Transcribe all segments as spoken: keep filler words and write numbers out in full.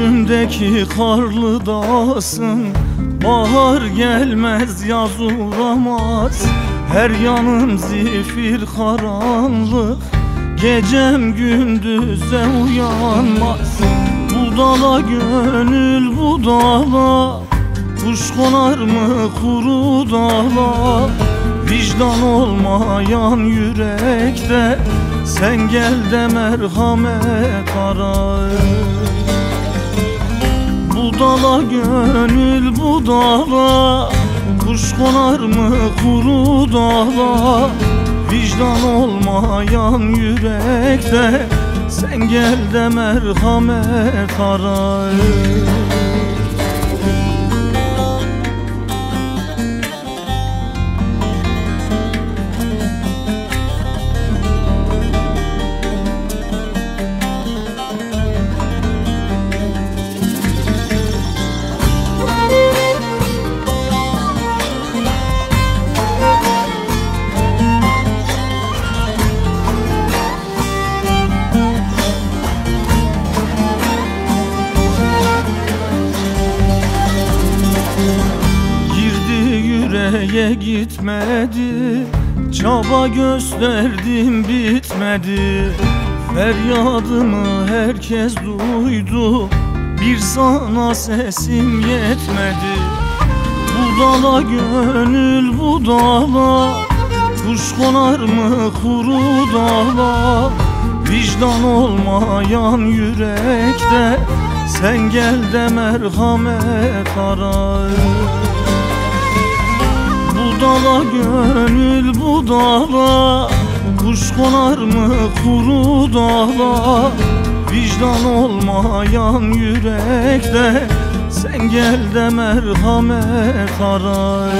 Önümdeki karlı dağsın, bahar gelmez yaz uğramaz. Her yanım zifir karanlık, gecem gündüze uyanmaz. Bu dala gönül bu dala, kuş konar mı kuru dala? Vicdan olmayan yürekte sen gel de merhamet ara. Bu dala gönül bu dala, kuş konar mı kuru dala? Vicdan olmayan yürekte sen gel de merhamet ara. Yüreğe gitmedi, çaba gösterdim bitmedi. Feryadımı herkes duydu, bir sana sesim yetmedi. Bu dala gönül bu dala, kuş konar mı kuru dala? Vicdan olmayan yürekte sen gel de merhamet ara. Bu dala gönül bu dala, kuş konar mı kuru dala? Vicdan olmayan yürekte sen gel de merhamet ara.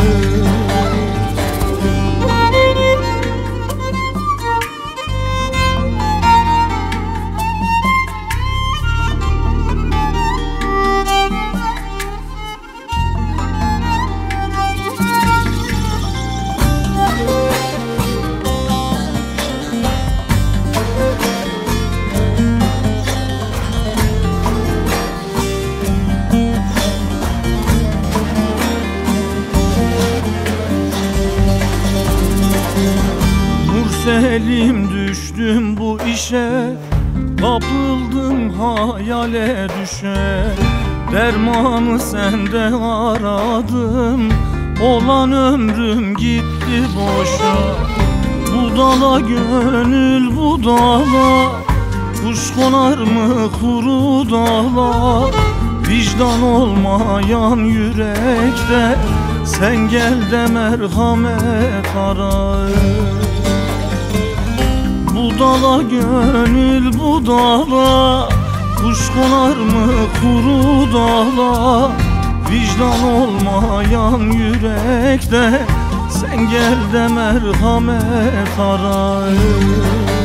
Selim düştüm bu işe, kapıldım hayale düşe. Dermanı sende aradım, olan ömrüm gitti boşa. Bu dala gönül bu dala, kuş konar mı kuru dala? Vicdan olmayan yürekte sen gel de merhamet ara. Bu dala gönül bu dala, kuş konar mı kuru dala? Vicdan olmayan yürekte sen gel de merhamet ara.